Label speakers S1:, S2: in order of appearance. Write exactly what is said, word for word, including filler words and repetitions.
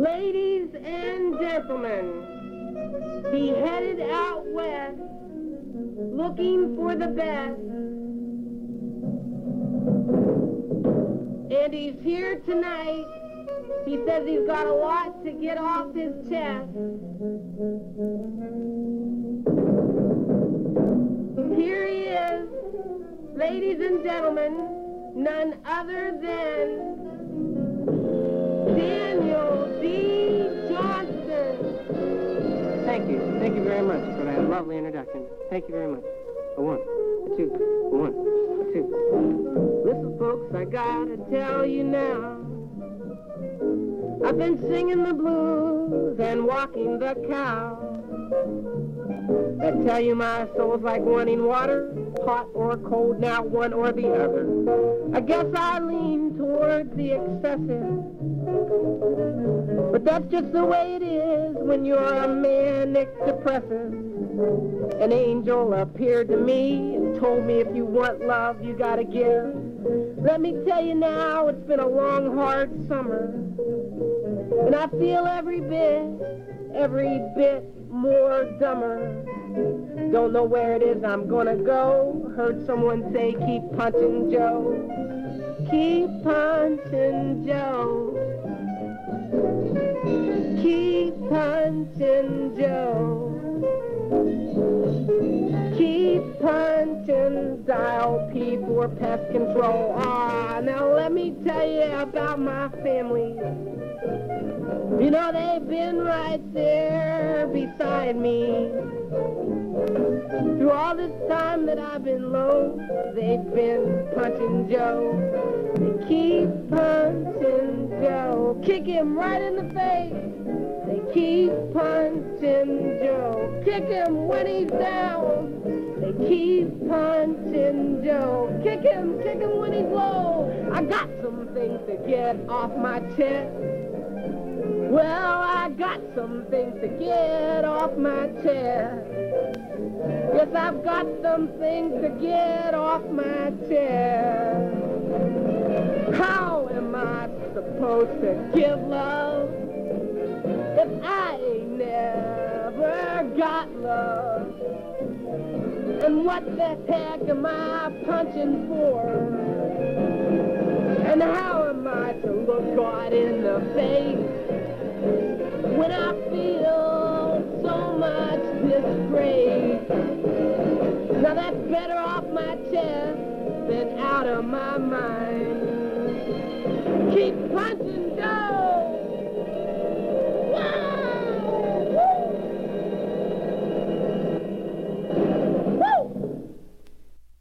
S1: Ladies and gentlemen, he headed out west, looking for the best. And he's here tonight. He says he's got a lot to get off his chest. Here he is, ladies and gentlemen, none other than Daniel D. Johnston.
S2: Thank you. Thank you very much for that lovely introduction. Thank you very much. A one, a two, a one, a two.
S1: Listen, folks, I gotta tell you now, I've been singing the blues and walking the cow. I tell you my soul's like wanting water, hot or cold, now one or the other. I guess I lean towards the excessive, but that's just the way it is when you're a manic depressive. An angel appeared to me and told me if you want love, you gotta give. Let me tell you now, it's been a long, hard summer, and I feel every bit, every bit more dumber. Don't know where it is I'm gonna go. Heard someone say, keep punching Joe. Keep punching Joe. Keep punching Joe. Keep punching, dial P for pest control. Ah, now let me tell you about my family. You know, they've been right there beside me. Through all this time that I've been low, they've been punching Joe. They keep punching Joe. Kick him right in the face. They keep punching Joe. Kick him when he's down. They keep punching Joe. Kick him, kick him when he's low. I got some things to get off my chest. Well, I got some things to get off my chest. Yes, I've got some things to get off my chest. How am I supposed to give love if I ain't never got love? And what the heck am I punching for? And how am I to look God in the face when I feel so much disgrace? Now that's better off my chest than out of my mind. Keep punching Joe.